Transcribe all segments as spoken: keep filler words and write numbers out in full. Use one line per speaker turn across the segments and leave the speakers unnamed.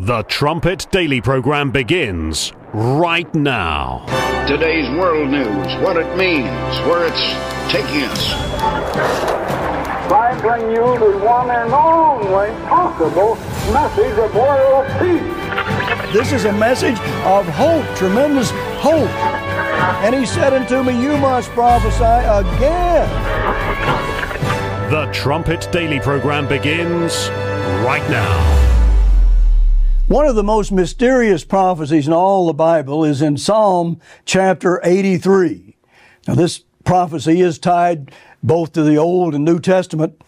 The Trumpet Daily program begins right now.
Today's world news, what it means, where it's taking us.
I bring you the one and only possible message of world peace.
This is a message of hope, tremendous hope. And he said unto me, you must prophesy again.
The Trumpet Daily program begins right now.
One of the most mysterious prophecies in all the Bible is in Psalm chapter eighty-three. Now, this prophecy is tied both to the Old and New Testament,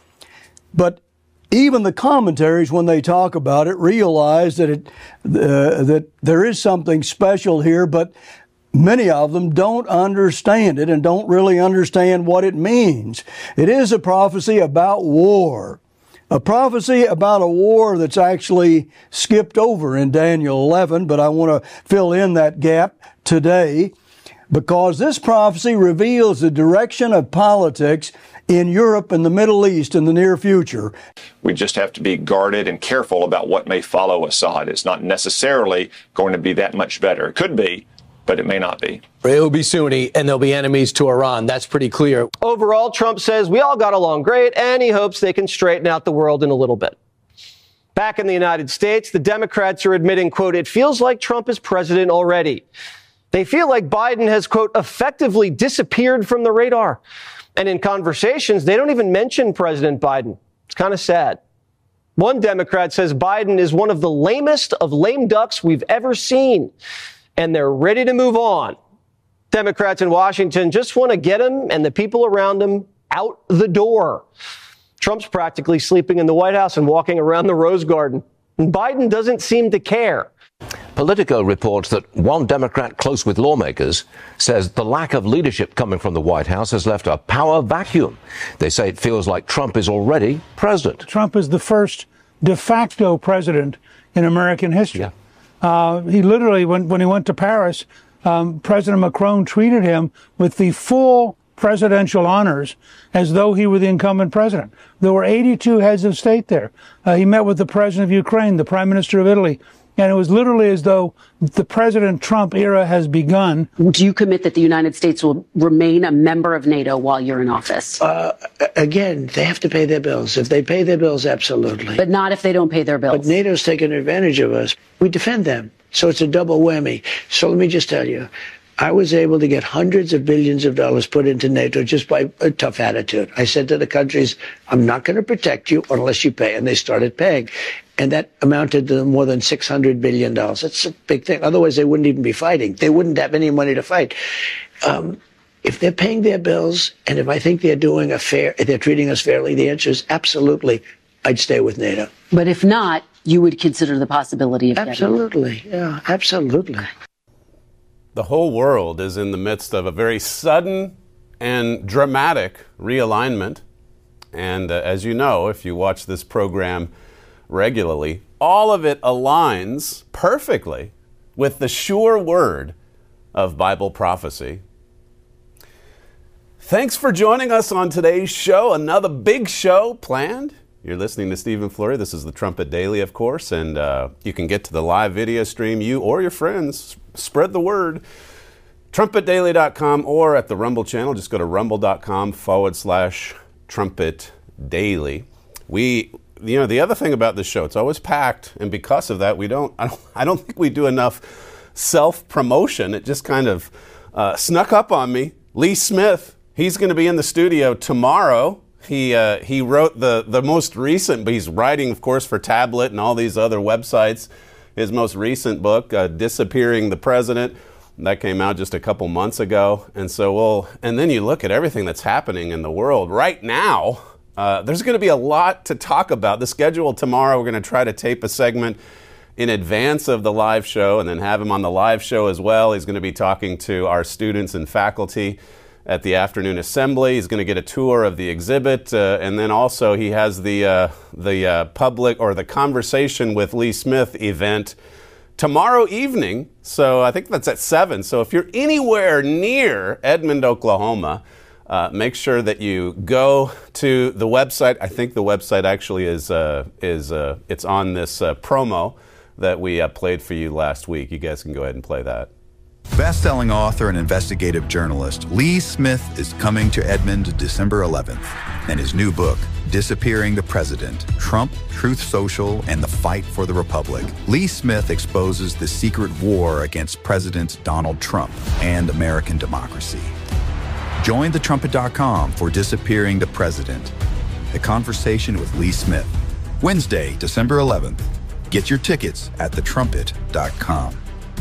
but even the commentaries, when they talk about it, realize that it uh, that there is something special here, but many of them don't understand it and don't really understand what it means. It is a prophecy about war. A prophecy about a war that's actually skipped over in Daniel eleven, but I want to fill in that gap today because this prophecy reveals the direction of politics in Europe and the Middle East in the near future.
We just have to be guarded and careful about what may follow Assad. It's not necessarily going to be that much better. It could be, but it may not be.
It will be Sunni, and they'll be enemies to Iran. That's pretty clear.
Overall, Trump says we all got along great, and he hopes they can straighten out the world in a little bit. Back in the United States, the Democrats are admitting, quote, it feels like Trump is president already. They feel like Biden has, quote, effectively disappeared from the radar. And in conversations, they don't even mention President Biden. It's kind of sad. One Democrat says Biden is one of the lamest of lame ducks we've ever seen. And they're ready to move on. Democrats in Washington just want to get him and the people around him out the door. Trump's practically sleeping in the White House and walking around the Rose Garden. And Biden doesn't seem to care.
Politico reports that one Democrat close with lawmakers says the lack of leadership coming from the White House has left a power vacuum. They say it feels like Trump is already president.
Trump is the first de facto president in American history.
Yeah.
Uh, he literally, when, when he went to Paris, um, President Macron treated him with the full presidential honors as though he were the incumbent president. There were eighty-two heads of state there. Uh, he met with the president of Ukraine, the prime minister of Italy, and it was literally as though the President Trump era has begun.
Do you commit that the United States will remain a member of NATO while you're in office?
Uh, again, they have to pay their bills. If they pay their bills, absolutely.
But not if they don't pay their bills.
But NATO's taking advantage of us. We defend them. So it's a double whammy. So let me just tell you, I was able to get hundreds of billions of dollars put into NATO just by a tough attitude. I said to the countries, I'm not going to protect you unless you pay. And they started paying. And that amounted to more than six hundred billion dollars. That's a big thing. Otherwise, they wouldn't even be fighting. They wouldn't have any money to fight. Um, if they're paying their bills, and if I think they're doing a fair, if they're treating us fairly, the answer is absolutely, I'd stay with NATO.
But if not, you would consider the possibility of
absolutely, yeah, absolutely.
The whole world is in the midst of a very sudden and dramatic realignment. And uh, as you know, if you watch this program regularly, all of it aligns perfectly with the sure word of Bible prophecy. Thanks for joining us on today's show. Another big show planned. You're listening to Stephen Flurry. This is the Trumpet Daily, of course, and uh, you can get to the live video stream. You or your friends, spread the word. trumpet daily dot com or at the Rumble channel. Just go to rumble.com forward slash Trumpet Daily. We, you know, the other thing about this show, it's always packed, and because of that, we don't. I don't, I don't think we do enough self-promotion. It just kind of uh, snuck up on me. Lee Smith, he's going to be in the studio tomorrow. He uh, he wrote the, the most recent, but he's writing, of course, for Tablet and all these other websites. His most recent book, uh, Disappearing the President, that came out just a couple months ago. And so we'll, and then you look at everything that's happening in the world right now. Uh, there's going to be a lot to talk about. The schedule tomorrow, we're going to try to tape a segment in advance of the live show and then have him on the live show as well. He's going to be talking to our students and faculty at the afternoon assembly. He's going to get a tour of the exhibit, uh, and then also he has the uh, the uh, public or the Conversation with Lee Smith event tomorrow evening. So I think that's at seven. So if you're anywhere near Edmond, Oklahoma, uh, make sure that you go to the website. I think the website actually is uh, is uh, it's on this uh, promo that we uh, played for you last week. You guys can go ahead and play that.
Best-selling author and investigative journalist Lee Smith is coming to Edmond December eleventh, and his new book, Disappearing the President, Trump, Truth Social, and the Fight for the Republic. Lee Smith exposes the secret war against President Donald Trump and American democracy. Join the trumpet dot com for Disappearing the President, a conversation with Lee Smith. Wednesday, December eleventh. Get your tickets at the trumpet dot com.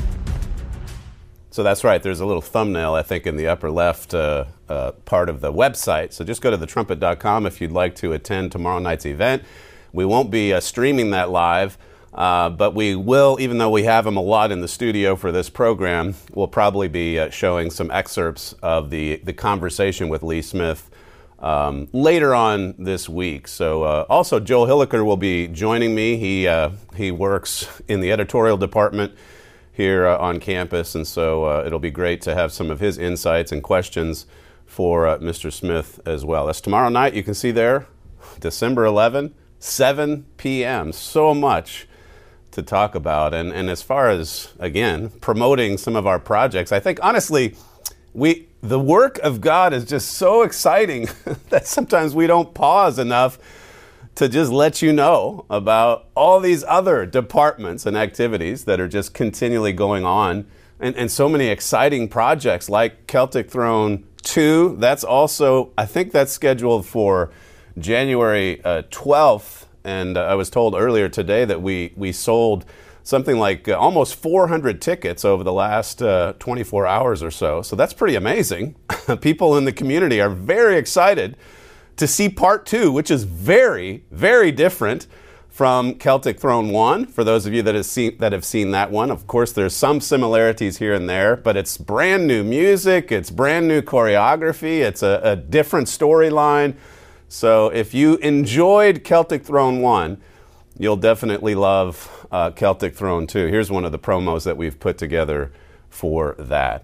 So that's right. There's a little thumbnail, I think, in the upper left uh, uh, part of the website. So just go to the trumpet dot com if you'd like to attend tomorrow night's event. We won't be uh, streaming that live, uh, but we will, even though we have them a lot in the studio for this program, we'll probably be uh, showing some excerpts of the, the conversation with Lee Smith um, later on this week. So uh, also, Joel Hilliker will be joining me. He, uh, he works in the editorial department here uh, on campus, and so uh, it'll be great to have some of his insights and questions for uh, Mister Smith as well. That's tomorrow night. You can see there, December eleventh, seven p.m. So much to talk about. And, and as far as, again, promoting some of our projects, I think, honestly, we the work of God is just so exciting that sometimes we don't pause enough to just let you know about all these other departments and activities that are just continually going on, and, and so many exciting projects like Celtic Throne two. That's also, I think that's scheduled for January uh, twelfth, and uh, I was told earlier today that we, we sold something like uh, almost four hundred tickets over the last uh, twenty-four hours or so. So that's pretty amazing. People in the community are very excited to see part two, which is very, very different from Celtic Throne one. For those of you that have seen that have seen that one, of course, there's some similarities here and there, but it's brand new music, it's brand new choreography, it's a, a different storyline. So if you enjoyed Celtic Throne one, you'll definitely love uh, Celtic Throne two. Here's one of the promos that we've put together for that.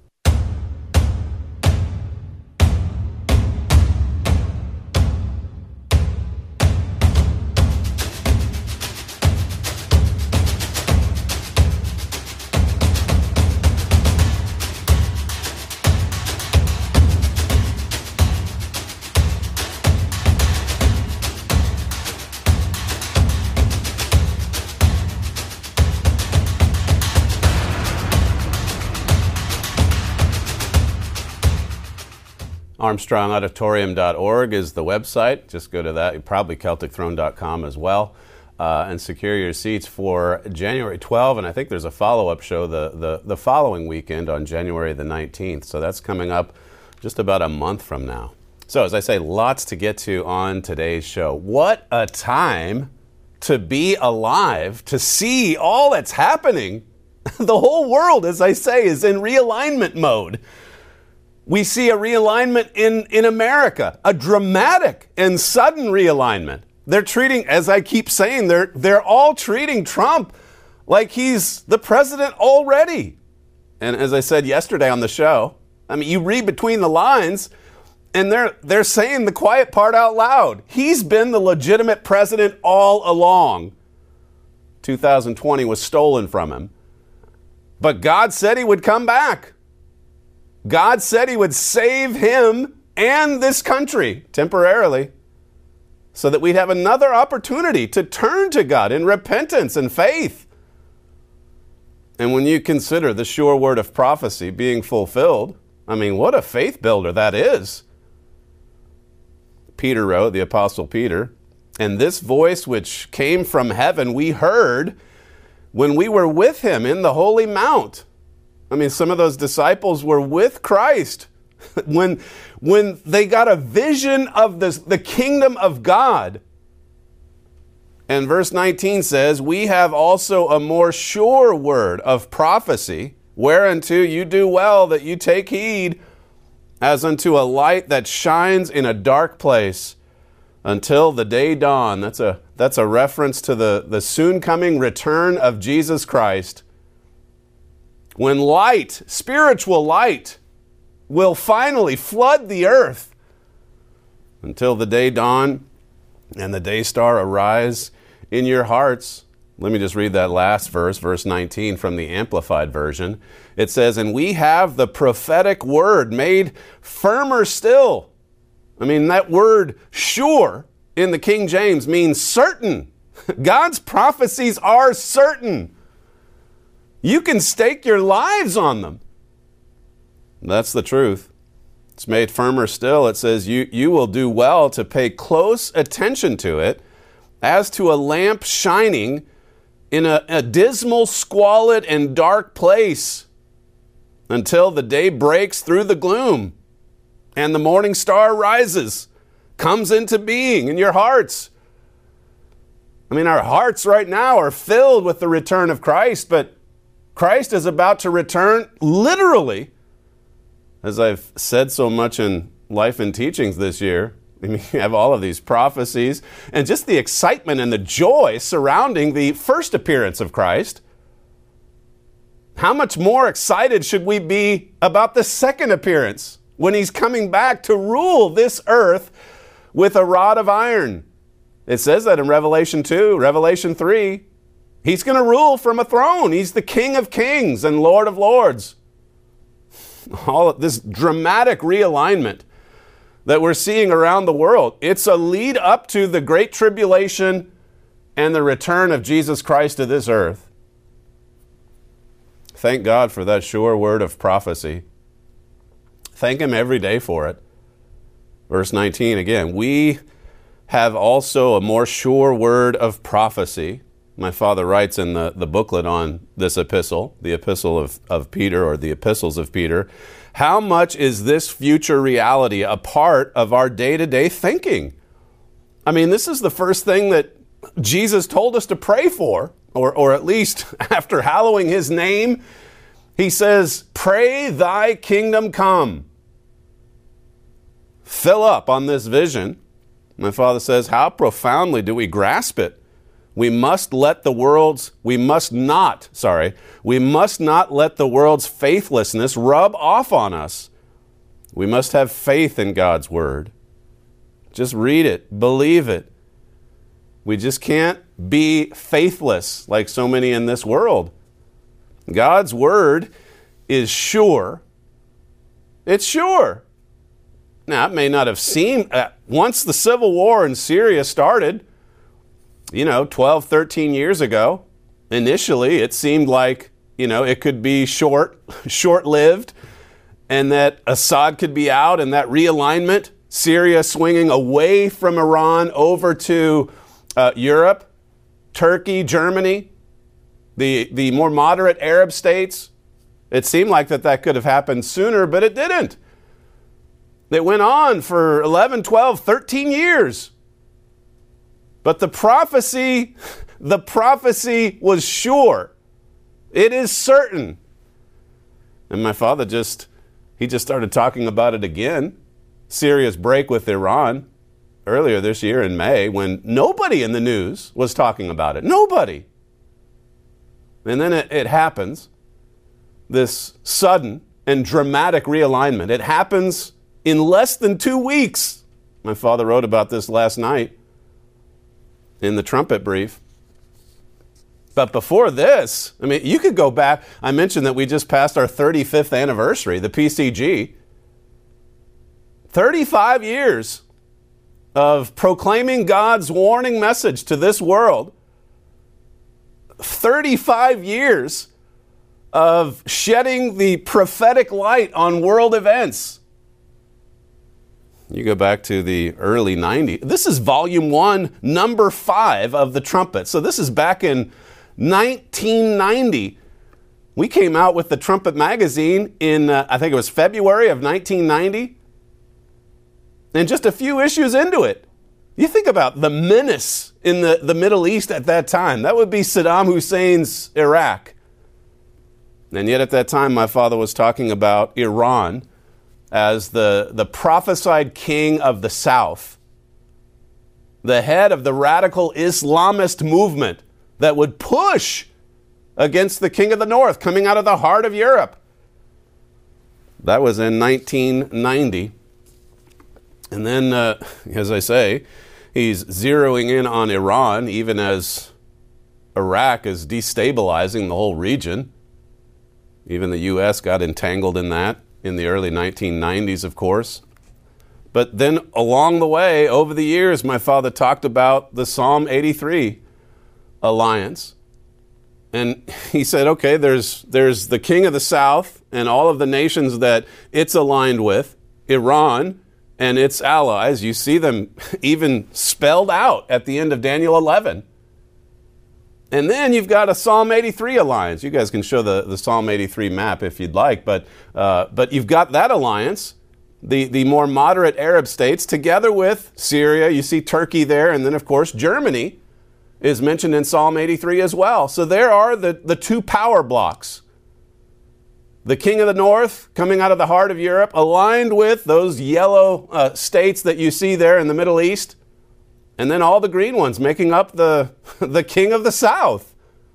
Armstrong Auditorium dot org is the website. Just go to that. Probably Celtic Throne dot com as well. Uh, and secure your seats for January twelfth. And I think there's a follow-up show the, the, the following weekend on January the nineteenth. So that's coming up just about a month from now. So as I say, lots to get to on today's show. What a time to be alive, to see all that's happening. The whole world, as I say, is in realignment mode. We see a realignment in, in America, a dramatic and sudden realignment. They're treating, as I keep saying, they're, they're all treating Trump like he's the president already. And as I said yesterday on the show, I mean, you read between the lines, and they're, they're saying the quiet part out loud. He's been the legitimate president all along. two thousand twenty was stolen from him. But God said he would come back. God said he would save him and this country temporarily so that we'd have another opportunity to turn to God in repentance and faith. And when you consider the sure word of prophecy being fulfilled, I mean, what a faith builder that is. Peter wrote, the Apostle Peter, and this voice which came from heaven we heard when we were with him in the holy mount. I mean, some of those disciples were with Christ when, when they got a vision of this, the kingdom of God. And verse nineteen says, we have also a more sure word of prophecy, whereunto you do well that you take heed, as unto a light that shines in a dark place until the day dawn. That's a, that's a reference to the, the soon coming return of Jesus Christ. When light, spiritual light, will finally flood the earth until the day dawn and the day star arise in your hearts. Let me just read that last verse, verse nineteen from the Amplified Version. It says, and we have the prophetic word made firmer still. I mean, that word sure in the King James means certain. God's prophecies are certain. You can stake your lives on them. That's the truth. It's made firmer still. It says you, you will do well to pay close attention to it as to a lamp shining in a, a dismal, squalid, and dark place until the day breaks through the gloom and the morning star rises, comes into being in your hearts. I mean, our hearts right now are filled with the return of Christ, but Christ is about to return literally. As I've said so much in Life and Teachings this year, I mean, you have all of these prophecies and just the excitement and the joy surrounding the first appearance of Christ. How much more excited should we be about the second appearance when he's coming back to rule this earth with a rod of iron? It says that in Revelation two, Revelation three. He's going to rule from a throne. He's the King of Kings and Lord of Lords. All of this dramatic realignment that we're seeing around the world, it's a lead up to the Great Tribulation and the return of Jesus Christ to this earth. Thank God for that sure word of prophecy. Thank him every day for it. Verse nineteen again, we have also a more sure word of prophecy. My father writes in the, the booklet on this epistle, the epistle of, of Peter, or the epistles of Peter, how much is this future reality a part of our day-to-day thinking? I mean, this is the first thing that Jesus told us to pray for, or, or at least after hallowing his name, he says, pray thy kingdom come. Fill up on this vision. My father says, how profoundly do we grasp it? We must let the world's, we must not, sorry, we must not let the world's faithlessness rub off on us. We must have faith in God's word. Just read it, believe it. We just can't be faithless like so many in this world. God's word is sure. It's sure. Now, it may not have seemed, uh, once the civil war in Syria started, you know, twelve, thirteen years ago, initially it seemed like, you know, it could be short, short-lived, and that Assad could be out, and that realignment, Syria swinging away from Iran over to uh, Europe, Turkey, Germany, the, the more moderate Arab states. It seemed like that that could have happened sooner, but it didn't. It went on for eleven, twelve, thirteen years. But the prophecy, the prophecy was sure. It is certain. And my father just, he just started talking about it again. Syria's break with Iran earlier this year in May, when nobody in the news was talking about it. Nobody. And then it, it happens, this sudden and dramatic realignment. It happens in less than two weeks. My father wrote about this last night in the trumpet brief. But before this, I mean, you could go back. I mentioned that we just passed our thirty-fifth anniversary, the P C G. thirty-five years of proclaiming God's warning message to this world. thirty-five years of shedding the prophetic light on world events. You go back to the early nineties. This is volume one, number five of the trumpet. So this is back in nineteen ninety. We came out with the Trumpet magazine in, uh, I think it was February of nineteen ninety. And just a few issues into it, you think about the menace in the, the Middle East at that time. That would be Saddam Hussein's Iraq. And yet at that time, my father was talking about Iran as the, the prophesied king of the South, the head of the radical Islamist movement that would push against the king of the North, coming out of the heart of Europe. That was in nineteen ninety. And then, uh, as I say, he's zeroing in on Iran, even as Iraq is destabilizing the whole region. Even the U S got entangled in that in the early nineteen nineties, of course. But then along the way, over the years, my father talked about the Psalm eighty-three alliance. And he said, okay, there's, there's the king of the south and all of the nations that it's aligned with, Iran and its allies. You see them even spelled out at the end of Daniel eleven. And then you've got a Psalm eighty-three alliance. You guys can show the, the Psalm eighty-three map if you'd like, but uh, but you've got that alliance, the, the more moderate Arab states, together with Syria. You see Turkey there, and then, of course, Germany is mentioned in Psalm eighty-three as well. So there are the, the two power blocks. The king of the north, coming out of the heart of Europe, aligned with those yellow uh, states that you see there in the Middle East. And then all the green ones making up the, the king of the south.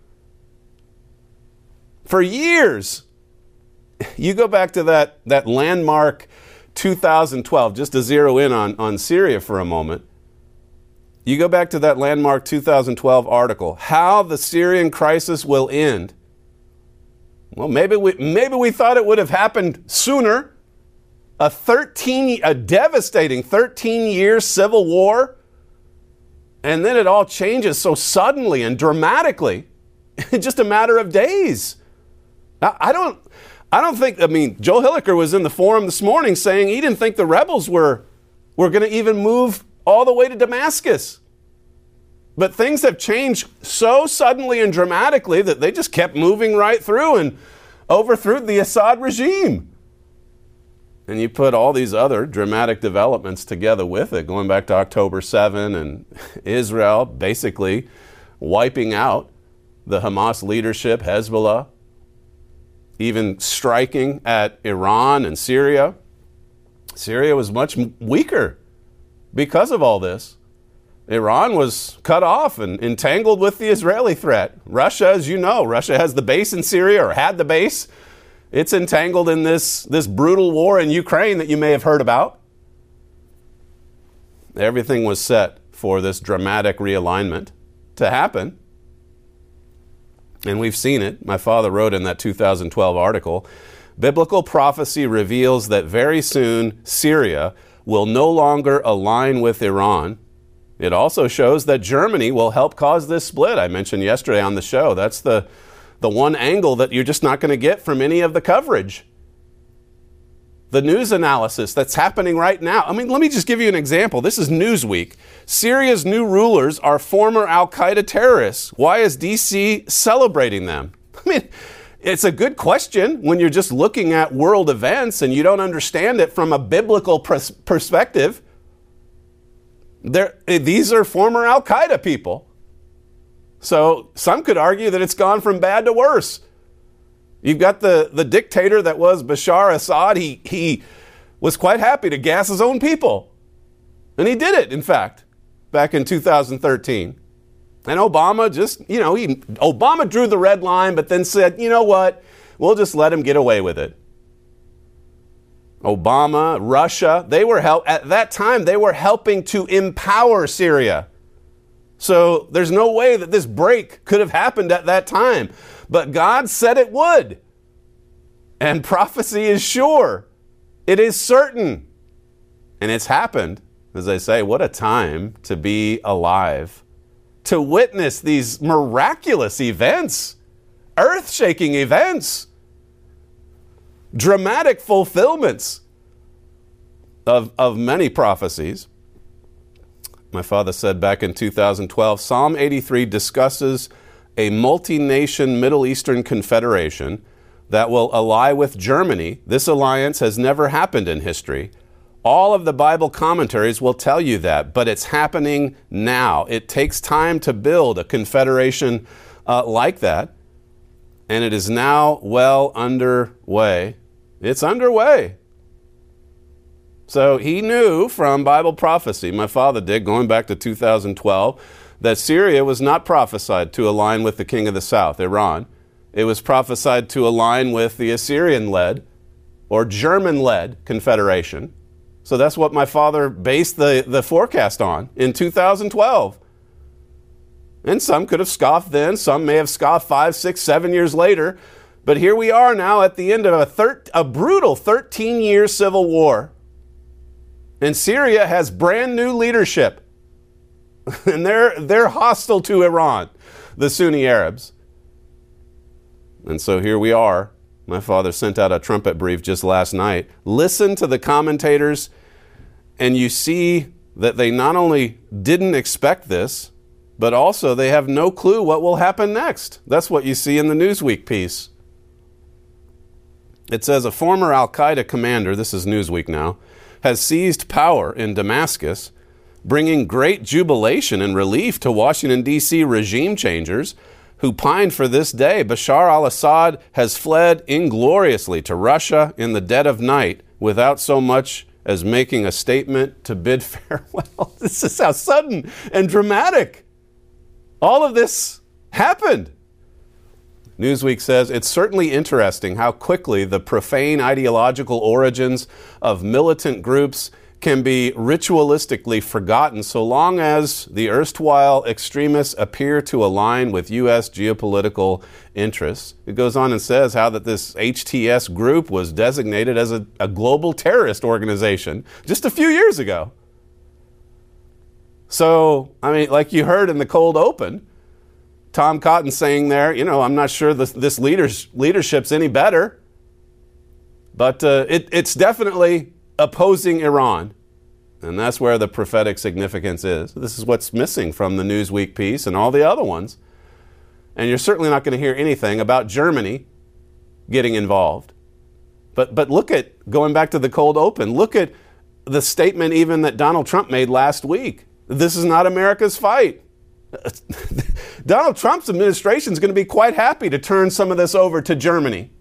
For years, you go back to that, that landmark two thousand twelve, just to zero in on, on Syria for a moment. You go back to that landmark two thousand twelve article, How the Syrian Crisis Will End. Well, maybe we, maybe we thought it would have happened sooner. A thirteen, a devastating thirteen-year civil war. And then it all changes so suddenly and dramatically in just a matter of days. Now, I don't, I don't think, I mean, Joe Hilliker was in the forum this morning saying he didn't think the rebels were, were going to even move all the way to Damascus. But things have changed so suddenly and dramatically that they just kept moving right through and overthrew the Assad regime. And you put all these other dramatic developments together with it, going back to October seventh and Israel basically wiping out the Hamas leadership, Hezbollah, even striking at Iran and Syria. Syria was much weaker because of all this. Iran was cut off and entangled with the Israeli threat. Russia, as you know, Russia has the base in Syria, or had the base. It's entangled in this, this brutal war in Ukraine that you may have heard about. Everything was set for this dramatic realignment to happen. And we've seen it. My father wrote in that two thousand twelve article, biblical prophecy reveals that very soon Syria will no longer align with Iran. It also shows that Germany will help cause this split. I mentioned yesterday on the show. That's the The one angle that you're just not going to get from any of the coverage. The news analysis that's happening right now. I mean, let me just give you an example. This is Newsweek. Syria's new rulers are former Al-Qaeda terrorists. Why is D C celebrating them? I mean, it's a good question when you're just looking at world events and you don't understand it from a biblical pers- perspective. They're, these are former Al-Qaeda people. So some could argue that it's gone from bad to worse. You've got the, the dictator that was Bashar Assad. He, he was quite happy to gas his own people. And he did it, in fact, back in two thousand thirteen. And Obama just, you know, he, Obama drew the red line, but then said, you know what, we'll just let him get away with it. Obama, Russia, they were help at that time, they were helping to empower Syria. So there's no way that this break could have happened at that time. But God said it would. And prophecy is sure. It is certain. And it's happened. As I say, what a time to be alive. To witness these miraculous events. Earth-shaking events. Dramatic fulfillments of, of many prophecies. My father said back in two thousand twelve, Psalm eighty-three discusses a multi-nation Middle Eastern confederation that will ally with Germany. This alliance has never happened in history. All of the Bible commentaries will tell you that, but it's happening now. It takes time to build a confederation uh, like that, and it is now well underway. It's underway. So he knew from Bible prophecy, my father did, going back to two thousand twelve, that Syria was not prophesied to align with the king of the south, Iran. It was prophesied to align with the Assyrian-led or German-led confederation. So that's what my father based the, the forecast on in two thousand twelve. And some could have scoffed then. Some may have scoffed five, six, seven years later. But here we are now at the end of a, thir- a brutal thirteen-year civil war. And Syria has brand new leadership. And they're, they're hostile to Iran, the Sunni Arabs. And so here we are. My father sent out a trumpet brief just last night. Listen to the commentators, and you see that they not only didn't expect this, but also they have no clue what will happen next. That's what you see in the Newsweek piece. It says a former Al-Qaeda commander, this is Newsweek now, has seized power in Damascus, bringing great jubilation and relief to Washington, D C regime changers who pined for this day. Bashar al-Assad has fled ingloriously to Russia in the dead of night without so much as making a statement to bid farewell. This is how sudden and dramatic all of this happened. Newsweek says, it's certainly interesting how quickly the profane ideological origins of militant groups can be ritualistically forgotten so long as the erstwhile extremists appear to align with U S geopolitical interests. It goes on and says how that this H T S group was designated as a, a global terrorist organization just a few years ago. So, I mean, like you heard in the cold open, Tom Cotton saying there, you know, I'm not sure this, this leaders, leadership's any better, but uh, it, it's definitely opposing Iran. And that's where the prophetic significance is. This is what's missing from the Newsweek piece and all the other ones. And you're certainly not going to hear anything about Germany getting involved. But but look at, going back to the cold open, look at the statement even that Donald Trump made last week. This is not America's fight. Donald Trump's administration is going to be quite happy to turn some of this over to Germany.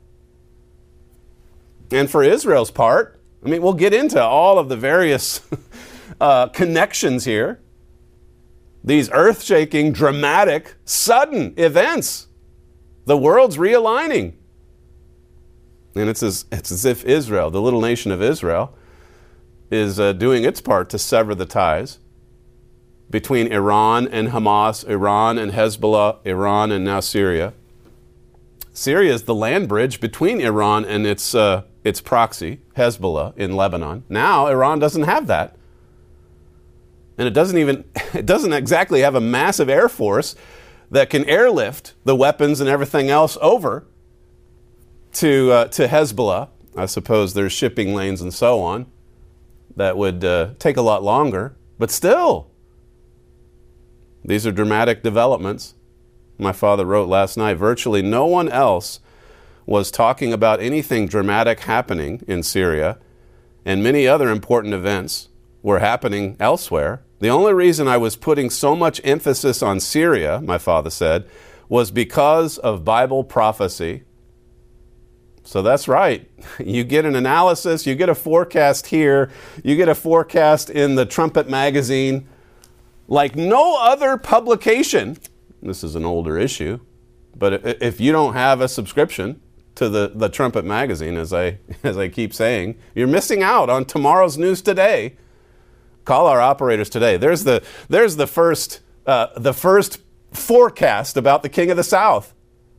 And for Israel's part, I mean, we'll get into all of the various uh, connections here. These earth-shaking, dramatic, sudden events. The world's realigning. And it's as, it's as if Israel, the little nation of Israel, is uh, doing its part to sever the ties between Iran and Hamas, Iran and Hezbollah, Iran and now Syria. Syria is the land bridge between Iran and its uh, its proxy, Hezbollah, in Lebanon. Now Iran doesn't have that. And it doesn't even, it doesn't exactly have a massive air force that can airlift the weapons and everything else over to uh, to Hezbollah. I suppose there's shipping lanes and so on that would uh, take a lot longer. But still, these are dramatic developments. My father wrote last night, virtually no one else was talking about anything dramatic happening in Syria, and many other important events were happening elsewhere. The only reason I was putting so much emphasis on Syria, my father said, was because of Bible prophecy. So that's right. You get an analysis, you get a forecast here, you get a forecast in the Trumpet magazine, like no other publication. This is an older issue, but if you don't have a subscription to the, the Trumpet magazine, as I as I keep saying, you're missing out on tomorrow's news today. Call our operators today. There's the there's the first uh, the first forecast about the King of the South.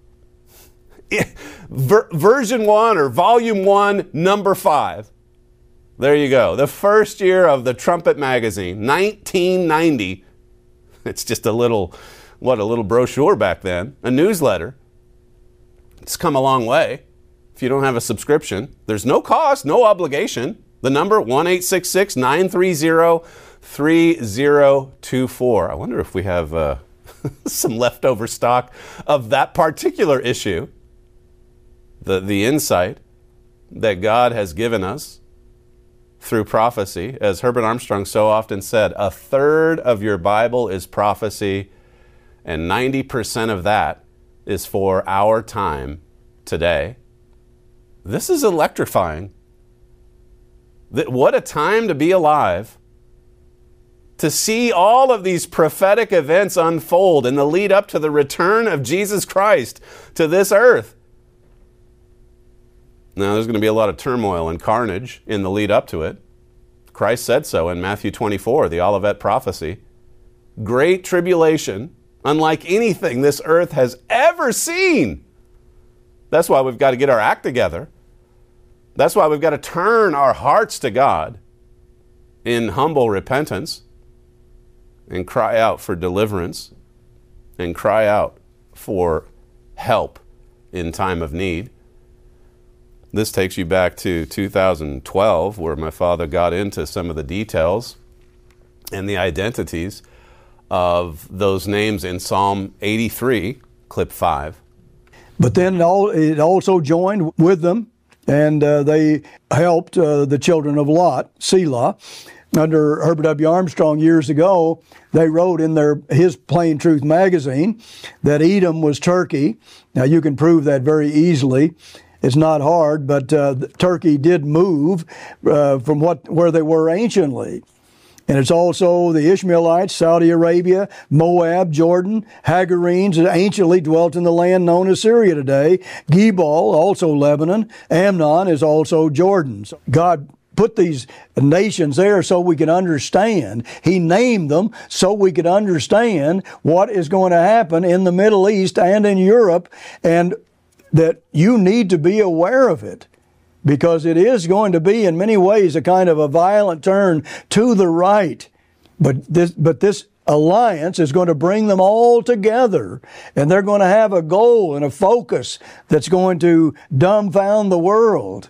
Ver- version one or volume one, number five. There you go. The first year of the Trumpet magazine, nineteen ninety. It's just a little, what, a little brochure back then, a newsletter. It's come a long way. If you don't have a subscription, there's no cost, no obligation. The number, one eight six six, nine three zero, three zero two four. I wonder if we have uh, some leftover stock of that particular issue. The, the insight that God has given us through prophecy. As Herbert Armstrong so often said, a third of your Bible is prophecy, and ninety percent of that is for our time today. This is electrifying. What a time to be alive. To see all of these prophetic events unfold in the lead up to the return of Jesus Christ to this earth. Now, there's going to be a lot of turmoil and carnage in the lead up to it. Christ said so in Matthew twenty-four, the Olivet prophecy. Great tribulation unlike anything this earth has ever seen. That's why we've got to get our act together. That's why we've got to turn our hearts to God in humble repentance and cry out for deliverance and cry out for help in time of need. This takes you back to two thousand twelve, where my father got into some of the details and the identities of those names in Psalm eighty-three, clip five.
But then it also joined with them, and uh, they helped uh, the children of Lot, Selah. Under Herbert W. Armstrong years ago, they wrote in their his Plain Truth magazine that Edom was Turkey. Now, you can prove that very easily. It's not hard, but uh, Turkey did move uh, from what where they were anciently. And it's also the Ishmaelites, Saudi Arabia, Moab, Jordan, Hagarenes anciently dwelt in the land known as Syria today. Gebal, also Lebanon. Amnon is also Jordan. So God put these nations there so we could understand. He named them so we could understand what is going to happen in the Middle East and in Europe, and that you need to be aware of it, because it is going to be in many ways a kind of a violent turn to the right. But this, but this alliance is going to bring them all together, and they're going to have a goal and a focus that's going to dumbfound the world.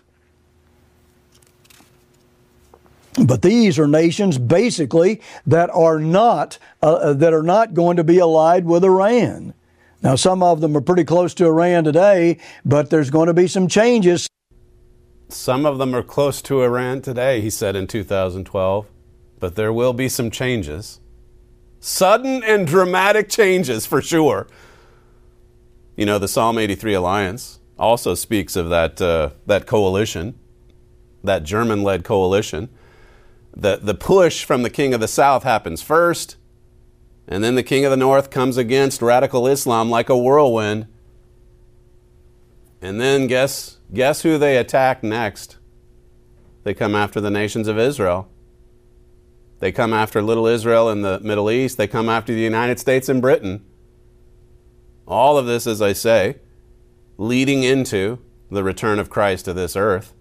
But these are nations basically that are not uh, that are not going to be allied with Iran. Now, some of them are pretty close to Iran today, but there's going to be some changes.
Some of them are close to Iran today, he said in two thousand twelve, but there will be some changes. Sudden and dramatic changes, for sure. You know, the Psalm eighty-three Alliance also speaks of that uh, that coalition, that German-led coalition. The, the push from the King of the South happens first, and then the King of the North comes against radical Islam like a whirlwind. And then guess, guess who they attack next? They come after the nations of Israel. They come after little Israel in the Middle East. They come after the United States and Britain. All of this, as I say, leading into the return of Christ to this earth.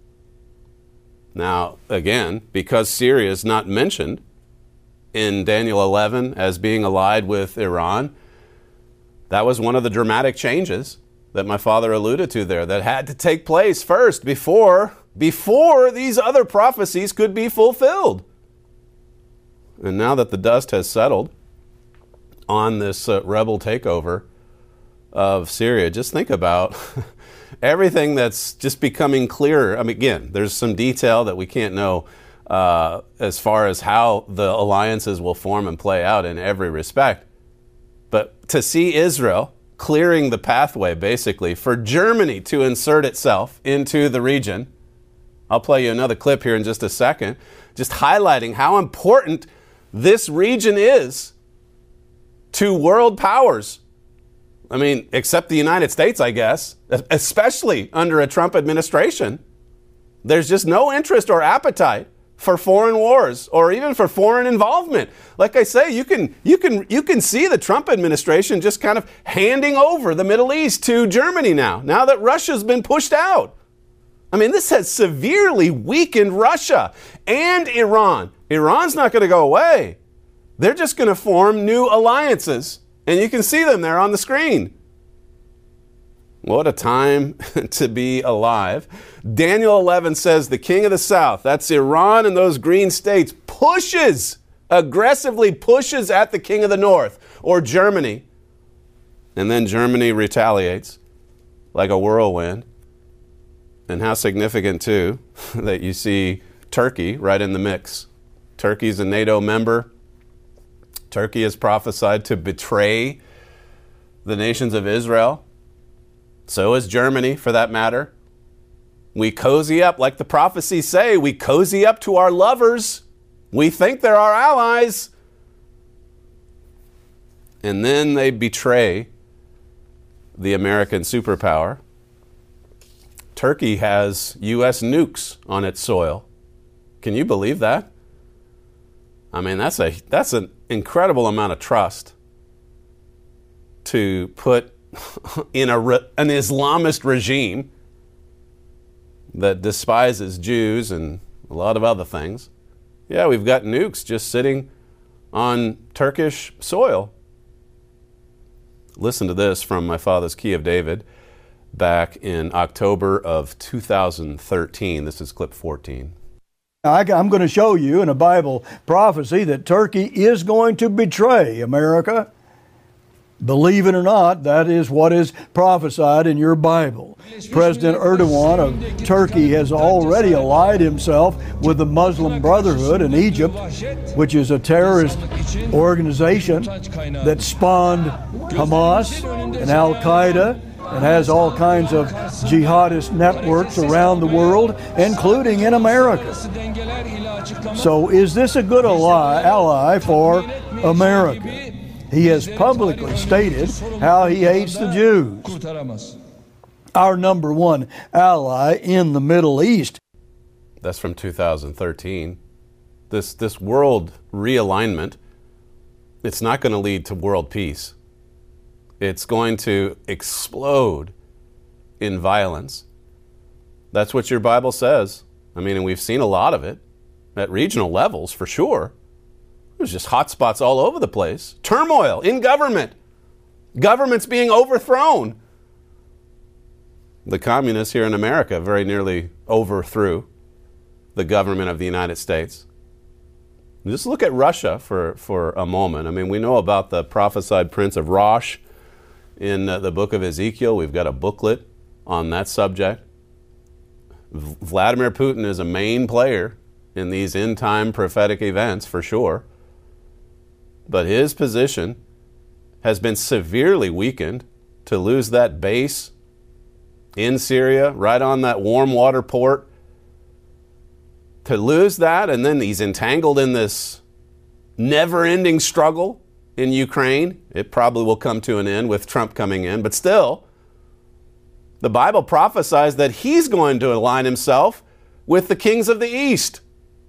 Now, again, because Syria is not mentioned in Daniel eleven as being allied with Iran, that was one of the dramatic changes that my father alluded to there that had to take place first before, before these other prophecies could be fulfilled. And now that the dust has settled on this uh, rebel takeover of Syria, just think about everything that's just becoming clearer. I mean, again, there's some detail that we can't know uh, as far as how the alliances will form and play out in every respect. But to see Israel clearing the pathway, basically, for Germany to insert itself into the region. I'll play you another clip here in just a second, just highlighting how important this region is to world powers. I mean, except the United States, I guess, especially under a Trump administration. There's just no interest or appetite for foreign wars or even for foreign involvement. Like I say, you can you can you can see the Trump administration just kind of handing over the Middle East to Germany now, now that Russia's been pushed out. I mean, this has severely weakened Russia and Iran. Iran's not going to go away. They're just going to form new alliances. And you can see them there on the screen. What a time to be alive. Daniel eleven says the king of the south, that's Iran and those green states, pushes, aggressively pushes at the king of the north, or Germany. And then Germany retaliates like a whirlwind. And how significant, too, that you see Turkey right in the mix. Turkey's a NATO member. Turkey is prophesied to betray the nations of Israel. So is Germany, for that matter. We cozy up, like the prophecies say, we cozy up to our lovers. We think they're our allies. And then they betray the American superpower. Turkey has U S nukes on its soil. Can you believe that? I mean, that's a that's an incredible amount of trust to put in a re- an Islamist regime that despises Jews and a lot of other things. Yeah, we've got nukes just sitting on Turkish soil. Listen to this from my father's Key of David back in October of two thousand thirteen. This is clip fourteen.
I, I'm going to show you in a Bible prophecy that Turkey is going to betray America. Believe it or not, that is what is prophesied in your Bible. President Erdogan of Turkey has already allied himself with the Muslim Brotherhood in Egypt, which is a terrorist organization that spawned Hamas and Al-Qaeda and has all kinds of jihadist networks around the world, including in America. So is this a good ally, ally for America? He has publicly stated how he hates the Jews, our number one ally in the Middle East.
That's from two thousand thirteen. This, this world realignment, it's not going to lead to world peace. It's going to explode in violence. That's what your Bible says. I mean, and we've seen a lot of it at regional levels for sure. There's just hot spots all over the place. Turmoil in government. Governments being overthrown. The communists here in America very nearly overthrew the government of the United States. Just look at Russia for, for a moment. I mean, we know about the prophesied prince of Rosh in uh, the book of Ezekiel. We've got a booklet on that subject. V- Vladimir Putin is a main player in these end-time prophetic events for sure. But his position has been severely weakened to lose that base in Syria, right on that warm water port. To lose that, and then he's entangled in this never-ending struggle in Ukraine. It probably will come to an end with Trump coming in, but still, the Bible prophesies that he's going to align himself with the kings of the East.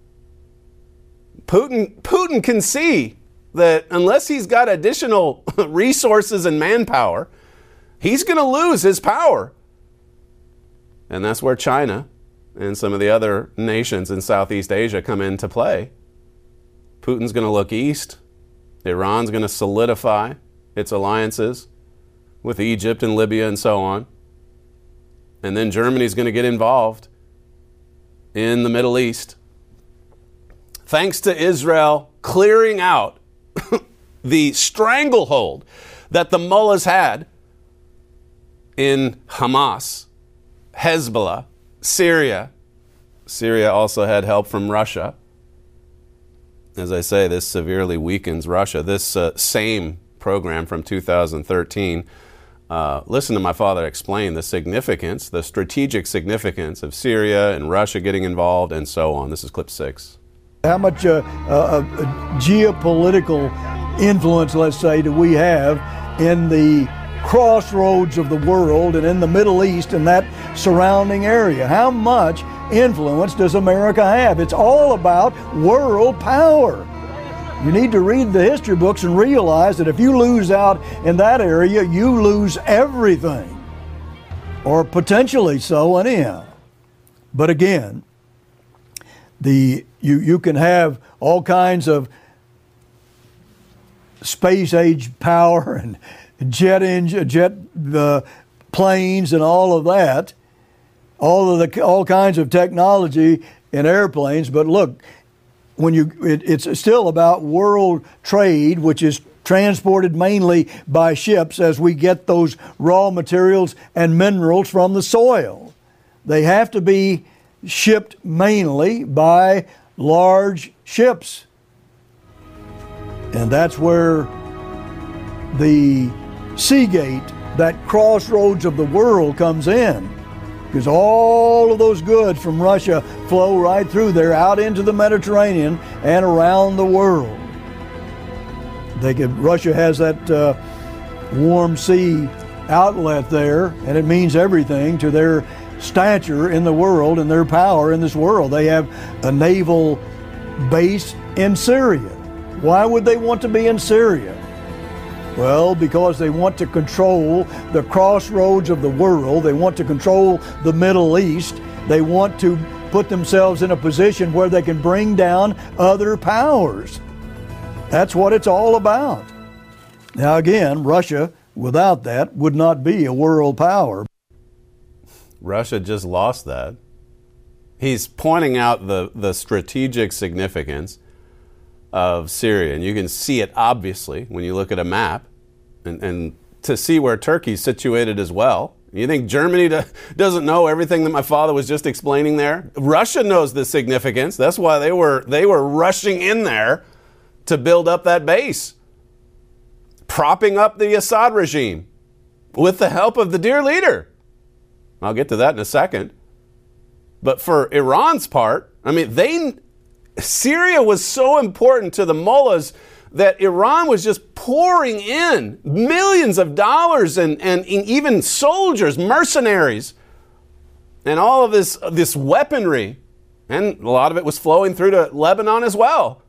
Putin, Putin can see that unless he's got additional resources and manpower, he's going to lose his power. And that's where China and some of the other nations in Southeast Asia come into play. Putin's going to look east. Iran's going to solidify its alliances with Egypt and Libya and so on. And then Germany's going to get involved in the Middle East. Thanks to Israel clearing out the stranglehold that the mullahs had in Hamas, Hezbollah, Syria. Syria also had help from Russia. As I say, this severely weakens Russia. This uh, same program from two thousand thirteen, uh, listen to my father explain the significance, the strategic significance of Syria and Russia getting involved and so on. This is clip six.
How much uh, uh, uh, geopolitical influence, let's say, do we have in the crossroads of the world and in the Middle East and that surrounding area? How much influence does America have? It's all about world power. You need to read the history books and realize that if you lose out in that area, you lose everything, or potentially so anyhow. But again, the you you can have all kinds of space age power and jet engine, jet uh, planes, and all of that, all of the all kinds of technology in airplanes. But look, when you it, it's still about world trade, which is transported mainly by ships as we get those raw materials and minerals from the soil. They have to be shipped mainly by large ships. And that's where the Seagate, that crossroads of the world, comes in. Because all of those goods from Russia flow right through there out into the Mediterranean and around the world. They could, Russia has that uh, warm sea outlet there, and it means everything to their stature in the world and their power in this world. They have a naval base in Syria. Why would they want to be in Syria? Well, because they want to control the crossroads of the world. They want to control the Middle East. They want to put themselves in a position where they can bring down other powers. That's what it's all about. Now again, Russia, without that, would not be a world power.
Russia just lost that. He's pointing out the, the strategic significance of Syria, and you can see it obviously when you look at a map, and, and to see where Turkey's situated as well. You think Germany do, doesn't know everything that my father was just explaining there? Russia knows the significance. That's why they were they were rushing in there to build up that base, propping up the Assad regime with the help of the dear leader. I'll get to that in a second. But for Iran's part, I mean, they Syria was so important to the mullahs that Iran was just pouring in millions of dollars and, and even soldiers, mercenaries, and all of this, this weaponry. And a lot of it was flowing through to Lebanon as well.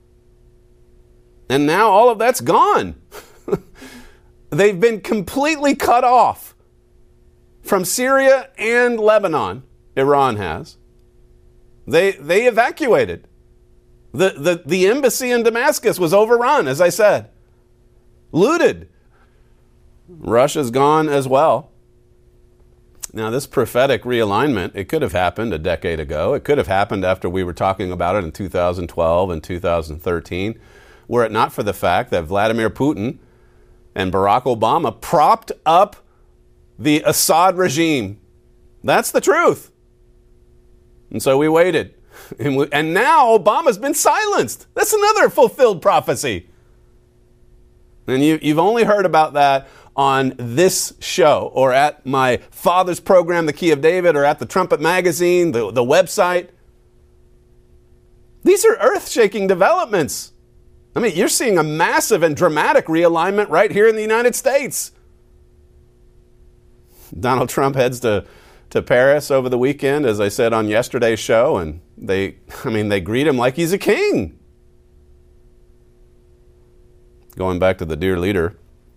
And now all of that's gone. They've been completely cut off from Syria and Lebanon. Iran has. They they evacuated. The, the, the embassy in Damascus was overrun, as I said. Looted. Russia's gone as well. Now, this prophetic realignment, it could have happened a decade ago. It could have happened after we were talking about it in two thousand twelve and two thousand thirteen, were it not for the fact that Vladimir Putin and Barack Obama propped up the Assad regime. That's the truth. And so we waited. And, we, and now Obama's been silenced. That's another fulfilled prophecy. And you, you've only heard about that on this show or at my father's program, The Key of David, or at the Trumpet Magazine, the, the website. These are earth-shaking developments. I mean, you're seeing a massive and dramatic realignment right here in the United States. Donald Trump heads to to Paris over the weekend, as I said on yesterday's show, and they, I mean, they greet him like he's a king. Going back to the dear leader,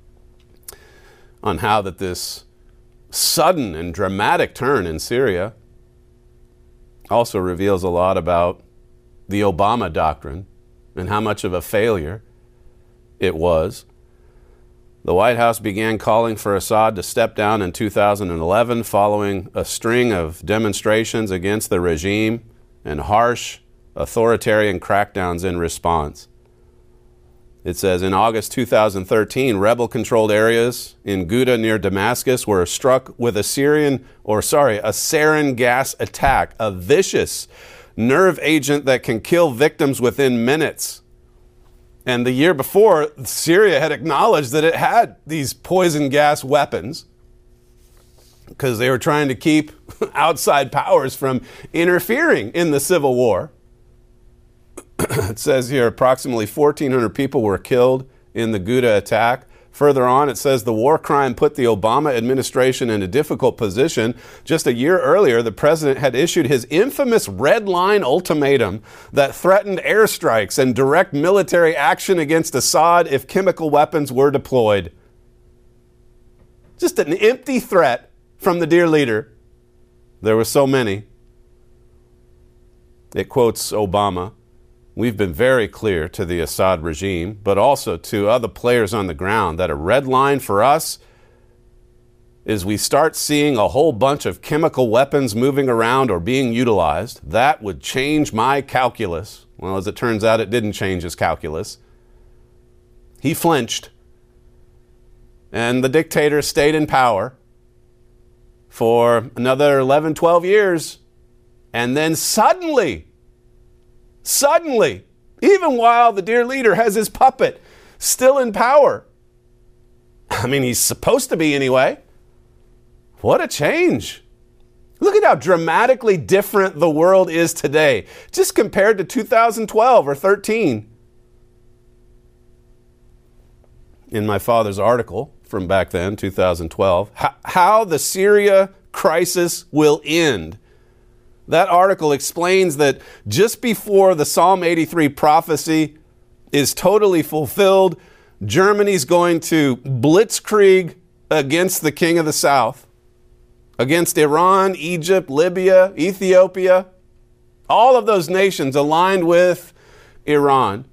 on how that this sudden and dramatic turn in Syria also reveals a lot about the Obama doctrine and how much of a failure it was. The White House began calling for Assad to step down in two thousand eleven following a string of demonstrations against the regime and harsh authoritarian crackdowns in response. It says, in August two thousand thirteen, rebel-controlled areas in Ghouta near Damascus were struck with a Syrian, or sorry, a sarin gas attack, a vicious nerve agent that can kill victims within minutes. And the year before, Syria had acknowledged that it had these poison gas weapons because they were trying to keep outside powers from interfering in the civil war. It says here approximately fourteen hundred people were killed in the Ghouta attack. Further on, it says the war crime put the Obama administration in a difficult position. Just a year earlier, the president had issued his infamous red line ultimatum that threatened airstrikes and direct military action against Assad if chemical weapons were deployed. Just an empty threat from the dear leader. There were so many. It quotes Obama. We've been very clear to the Assad regime, but also to other players on the ground, that a red line for us is we start seeing a whole bunch of chemical weapons moving around or being utilized. That would change my calculus. Well, as it turns out, it didn't change his calculus. He flinched. And the dictator stayed in power for another eleven, twelve years. And then suddenly, Suddenly, even while the dear leader has his puppet still in power, I mean, he's supposed to be anyway. What a change. Look at how dramatically different the world is today, just compared to two thousand twelve or thirteen. In my father's article from back then, two thousand twelve, how the Syria crisis will end. That article explains that just before the Psalm eighty-three prophecy is totally fulfilled, Germany's going to blitzkrieg against the king of the south, against Iran, Egypt, Libya, Ethiopia, all of those nations aligned with Iran.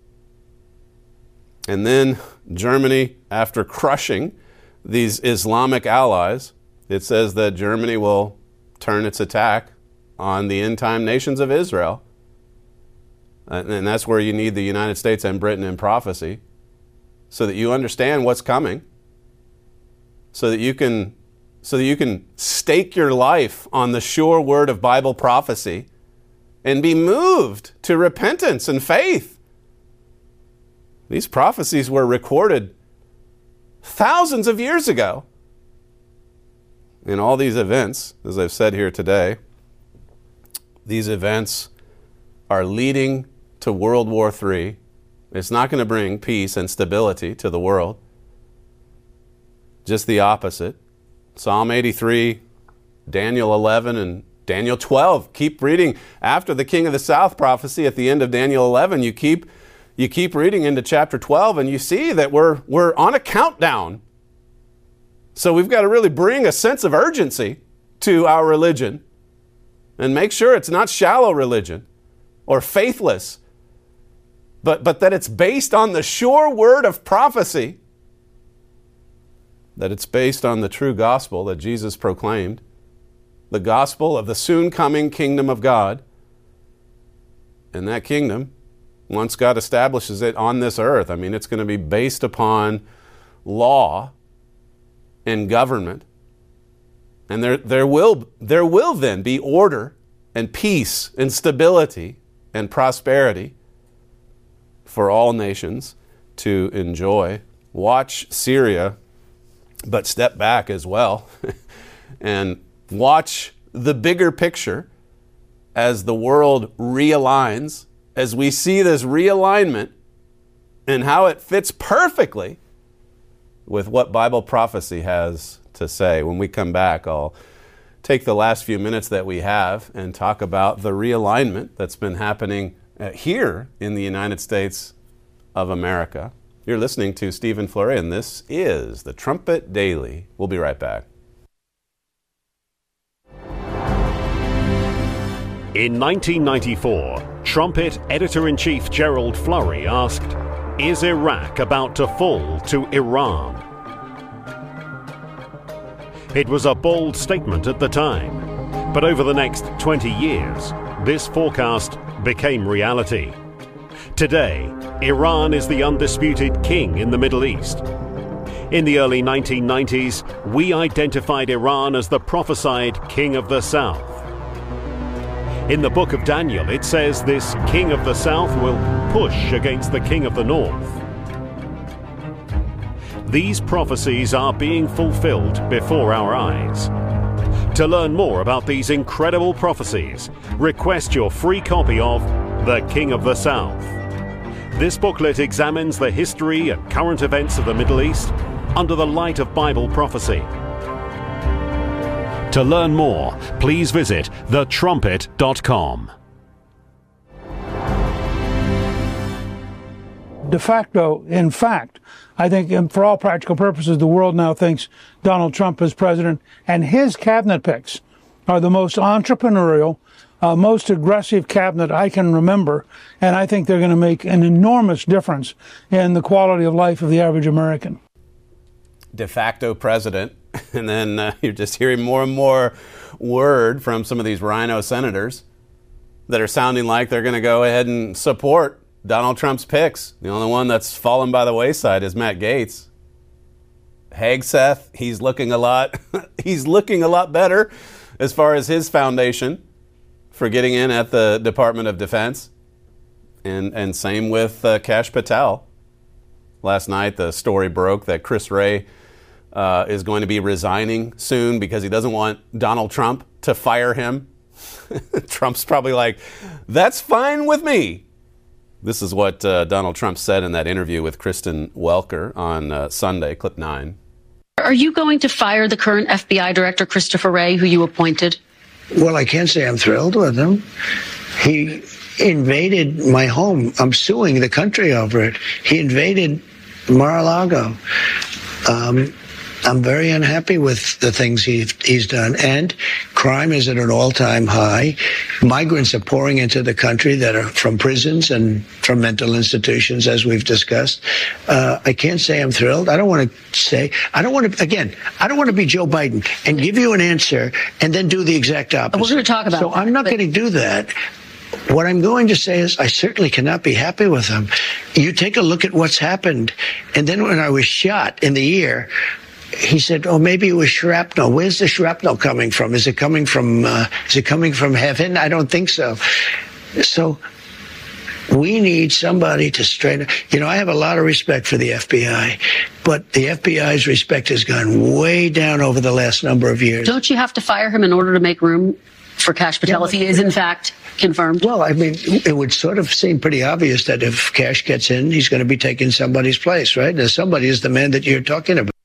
And then Germany, after crushing these Islamic allies, it says that Germany will turn its attack on the end-time nations of Israel. And that's where you need the United States and Britain in prophecy, so that you understand what's coming, so that you can, so that you can stake your life on the sure word of Bible prophecy and be moved to repentance and faith. These prophecies were recorded thousands of years ago. In all these events, as I've said here today, these events are leading to World War Three. It's not going to bring peace and stability to the world. Just the opposite. Psalm eighty-three, Daniel eleven, and Daniel twelve. Keep reading after the King of the South prophecy at the end of Daniel eleven. You keep you keep reading into chapter twelve, and you see that we're we're on a countdown. So we've got to really bring a sense of urgency to our religion and make sure it's not shallow religion or faithless, but, but that it's based on the sure word of prophecy, that it's based on the true gospel that Jesus proclaimed, the gospel of the soon coming kingdom of God. And that kingdom, once God establishes it on this earth, I mean, it's going to be based upon law and government. And there, there will, there will then be order and peace and stability and prosperity for all nations to enjoy. Watch Syria, but step back as well and watch the bigger picture as the world realigns, as we see this realignment and how it fits perfectly with what Bible prophecy has to say. When we come back, I'll take the last few minutes that we have and talk about the realignment that's been happening here in the United States of America. You're listening to Stephen Flurry, and this is the Trumpet Daily. We'll be right back.
In nineteen ninety-four, Trumpet editor-in-chief Gerald Flurry asked, "Is Iraq about to fall to Iran?" It was a bold statement at the time, but over the next twenty years, this forecast became reality. Today, Iran is the undisputed king in the Middle East. In the early nineteen nineties, we identified Iran as the prophesied king of the South. In the book of Daniel, it says this king of the South will push against the king of the North. These prophecies are being fulfilled before our eyes. To learn more about these incredible prophecies, request your free copy of The King of the South. This booklet examines the history and current events of the Middle East under the light of Bible prophecy. To learn more, please visit the trumpet dot com.
De facto, in fact, I think um, for all practical purposes, the world now thinks Donald Trump is president, and his cabinet picks are the most entrepreneurial, uh, most aggressive cabinet I can remember, and I think they're going to make an enormous difference in the quality of life of the average American.
De facto president, and then uh, you're just hearing more and more word from some of these rhino senators that are sounding like they're going to go ahead and support Donald Trump's picks. The only one that's fallen by the wayside is Matt Gaetz. Hegseth, he's looking a lot, he's looking a lot better as far as his foundation for getting in at the Department of Defense. And, and same with uh, Kash Patel. Last night, the story broke that Chris Wray uh, is going to be resigning soon because he doesn't want Donald Trump to fire him. Trump's probably like, that's fine with me. This is what uh, Donald Trump said in that interview with Kristen Welker on uh, Sunday, clip nine.
Are you going to fire the current F B I director, Christopher Wray, who you appointed?
Well, I can't say I'm thrilled with him. He invaded my home. I'm suing the country over it. He invaded Mar-a-Lago. Um, I'm very unhappy with the things he, he's done. And crime is at an all-time high. Migrants are pouring into the country that are from prisons and from mental institutions, as we've discussed. Uh, I can't say I'm thrilled. I don't want to say, I don't want to, again, I don't want to be Joe Biden and give you an answer and then do the exact opposite.
We're going to talk about
So
that,
I'm not
but-
going to do that. What I'm going to say is I certainly cannot be happy with him. You take a look at what's happened. And then when I was shot in the ear, he said, oh, maybe it was shrapnel. Where's the shrapnel coming from? Is it coming from, uh, is it coming from heaven? I don't think so. So we need somebody to straighten. You know, I have a lot of respect for the F B I, but the F B I's respect has gone way down over the last number of years.
Don't you have to fire him in order to make room for Kash Patel
Yeah,
if he is in fact confirmed?
Well, I mean, it would sort of seem pretty obvious that if Kash gets in, he's going to be taking somebody's place, right? And somebody is the man that you're talking about.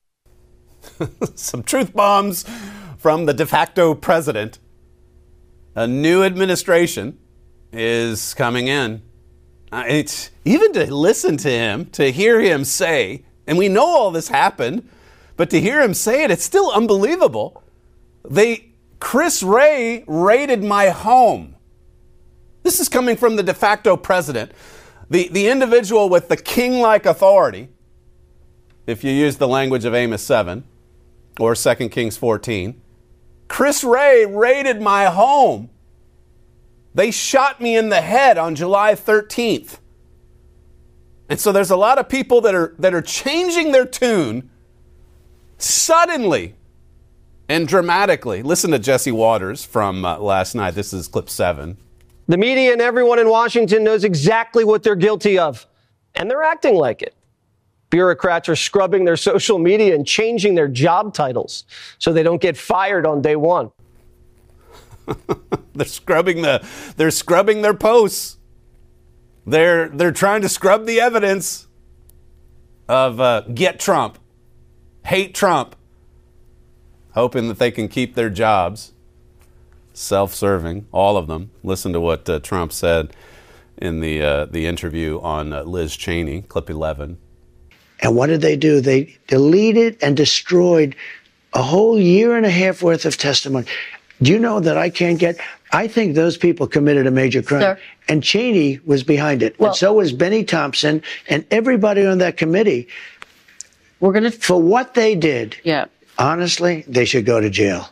Some truth bombs from the de facto president. A new administration is coming in. Uh, it's even to listen to him, to hear him say, and we know all this happened, but to hear him say it, it's still unbelievable. They, Chris Wray raided my home. This is coming from the de facto president, the, the individual with the king-like authority, if you use the language of Amos seven or Second Kings fourteen. Chris Wray raided my home. They shot me in the head on July thirteenth. And so there's a lot of people that are that are changing their tune suddenly and dramatically. Listen to Jesse Waters from uh, last night. This is clip seven.
The media and everyone in Washington knows exactly what they're guilty of, and they're acting like it. Bureaucrats are scrubbing their social media and changing their job titles so they don't get fired on day one.
They're scrubbing the they're scrubbing their posts. They're they're trying to scrub the evidence of uh, get Trump, hate Trump, hoping that they can keep their jobs. Self-serving, all of them. Listen to what uh, Trump said in the uh, the interview on uh, Liz Cheney, clip eleven.
And what did they do? They deleted and destroyed a whole year and a half worth of testimony. Do you know that I can't get? I think those people committed a major crime.
Sir.
And Cheney was behind it.
Well,
and so was Benny Thompson and everybody on that committee.
We're going to.
For what they did,
Yeah.
honestly, they should go to jail.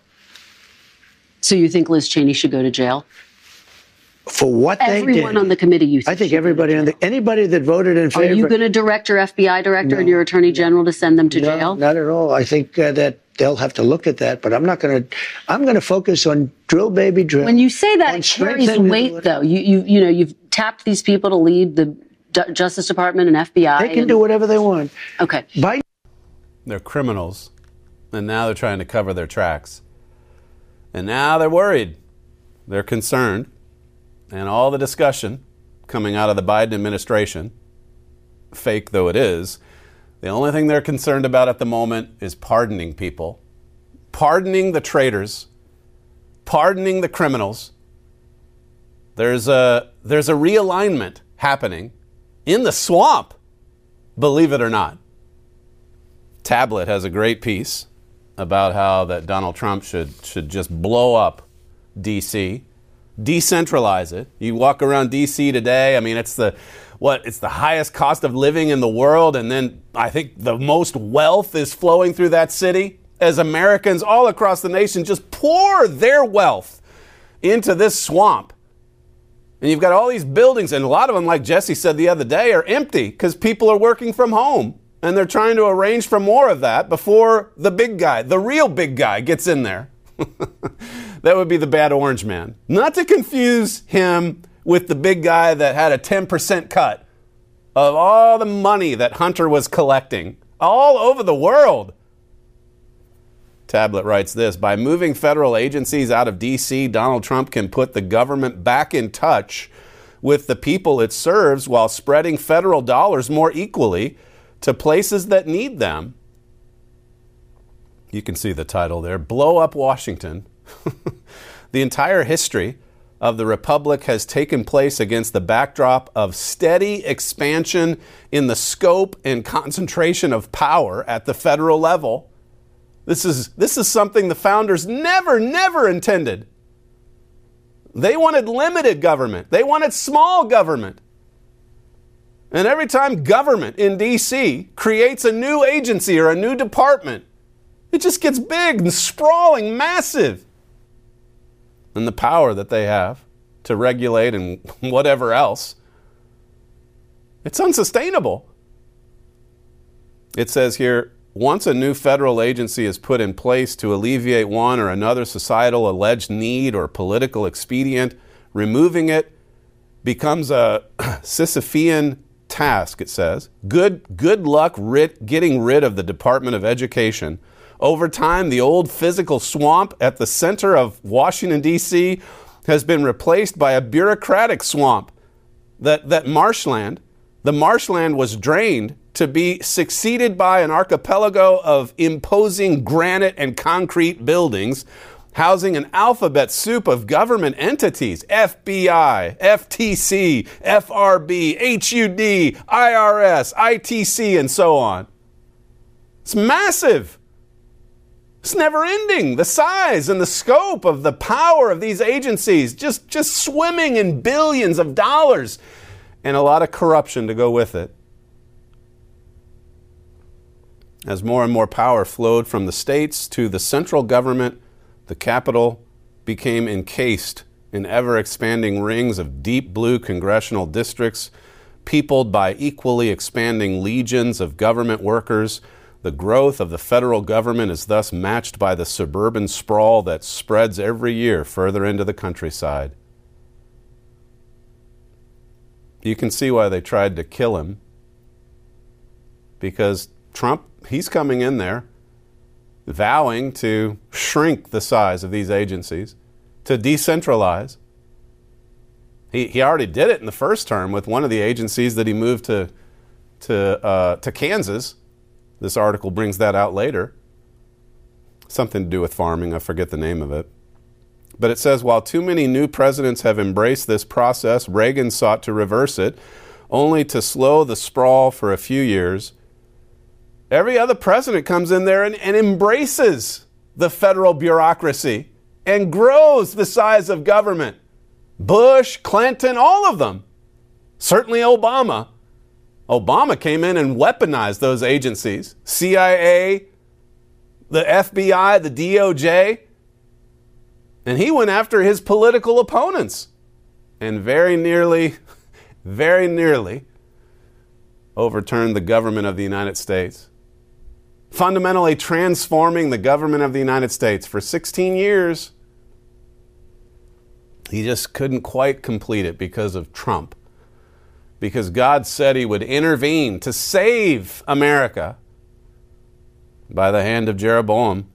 So you think Liz Cheney should go to jail?
For what they did.
Everyone on the committee, you think
I think everybody on the, anybody that voted in
Are
favor.
you going to direct your F B I director
No.
and your attorney general to send them to
No,
jail?
not at all. I think uh, that they'll have to look at that, but I'm not going to. I'm going to focus on drill, baby, drill.
When you say that,
On
it carries
strengthening-
weight, though. You, you, you know, you've tapped these people to lead the D- Justice Department and F B I.
They can
and-
do whatever they want.
Okay.
Biden.
They're criminals, and now they're trying to cover their tracks. And now they're worried. They're concerned. And all the discussion coming out of the Biden administration, fake though it is, the only thing they're concerned about at the moment is pardoning people, pardoning the traitors, pardoning the criminals. There's a, there's a realignment happening in the swamp, believe it or not. Tablet has a great piece about how that Donald Trump should should just blow up D C, decentralize it. You walk around D C today, I mean, it's the what it's the highest cost of living in the world, and then I think the most wealth is flowing through that city as Americans all across the nation just pour their wealth into this swamp. And you've got all these buildings, and a lot of them, like Jesse said the other day, are empty because people are working from home. And they're trying to arrange for more of that before the big guy, the real big guy, gets in there. That would be the bad orange man. Not to confuse him with the big guy that had a ten percent cut of all the money that Hunter was collecting all over the world. Tablet writes this: by moving federal agencies out of D C, Donald Trump can put the government back in touch with the people it serves while spreading federal dollars more equally to places that need them. You can see the title there, Blow Up Washington. The entire history of the Republic has taken place against the backdrop of steady expansion in the scope and concentration of power at the federal level. This is, this is something the founders never, never intended. They wanted limited government. They wanted small government. And every time government in D C creates a new agency or a new department, it just gets big and sprawling, massive. And the power that they have to regulate and whatever else, it's unsustainable. It says here, once a new federal agency is put in place to alleviate one or another societal alleged need or political expedient, removing it becomes a Sisyphean task, it says. Good, good luck rid, getting rid of the Department of Education. Over time, the old physical swamp at the center of Washington, D C has been replaced by a bureaucratic swamp. That, that marshland, the marshland was drained to be succeeded by an archipelago of imposing granite and concrete buildings housing an alphabet soup of government entities, F B I, F T C, F R B, H U D, I R S, I T C, and so on. It's massive. It's never ending. The size and the scope of the power of these agencies just, just swimming in billions of dollars and a lot of corruption to go with it. As more and more power flowed from the states to the central government, the capital became encased in ever-expanding rings of deep blue congressional districts, peopled by equally expanding legions of government workers. The growth of the federal government is thus matched by the suburban sprawl that spreads every year further into the countryside. You can see why they tried to kill him, because Trump, he's coming in there vowing to shrink the size of these agencies, to decentralize. He, he already did it in the first term with one of the agencies that he moved to, to, uh, to Kansas. This article brings that out later. Something to do with farming. I forget the name of it. But it says, while too many new presidents have embraced this process, Reagan sought to reverse it, only to slow the sprawl for a few years. Every other president comes in there and, and embraces the federal bureaucracy and grows the size of government. Bush, Clinton, all of them. Certainly Obama. Obama came in and weaponized those agencies. C I A, the F B I, the D O J. And he went after his political opponents and very nearly, very nearly overturned the government of the United States. Fundamentally transforming the government of the United States for sixteen years. He just couldn't quite complete it because of Trump. Because God said he would intervene to save America by the hand of Jeroboam.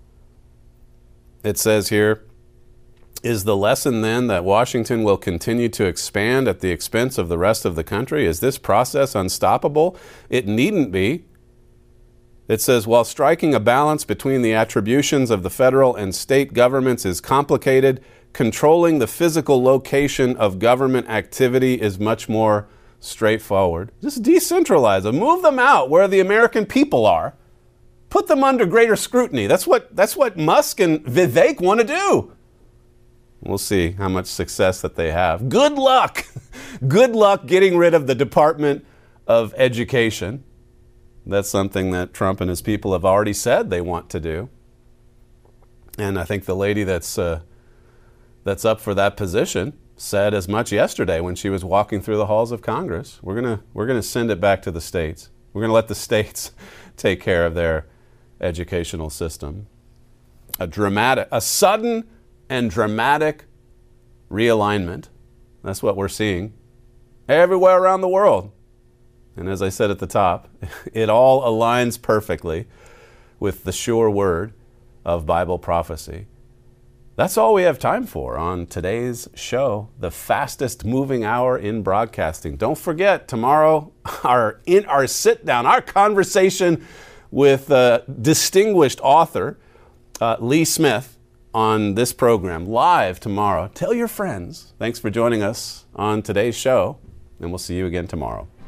It says here, is the lesson then that Washington will continue to expand at the expense of the rest of the country? Is this process unstoppable? It needn't be. It says, while striking a balance between the attributions of the federal and state governments is complicated, controlling the physical location of government activity is much more straightforward. Just decentralize them. Move them out where the American people are. Put them under greater scrutiny. That's what, that's what Musk and Vivek want to do. We'll see how much success that they have. Good luck. Good luck getting rid of the Department of Education. That's something that Trump and his people have already said they want to do. And I think the lady that's uh, that's up for that position said as much yesterday when she was walking through the halls of Congress. We're gonna we're gonna send it back to the states. We're gonna let the states take care of their educational system. A dramatic, a sudden and dramatic realignment. That's what we're seeing everywhere around the world. And as I said at the top, it all aligns perfectly with the sure word of Bible prophecy. That's all we have time for on today's show, the fastest moving hour in broadcasting. Don't forget, tomorrow, our, in our sit down, our conversation with uh, distinguished author uh, Lee Smith. on this program live tomorrow. Tell your friends. Thanks for joining us on today's show, and we'll see you again tomorrow.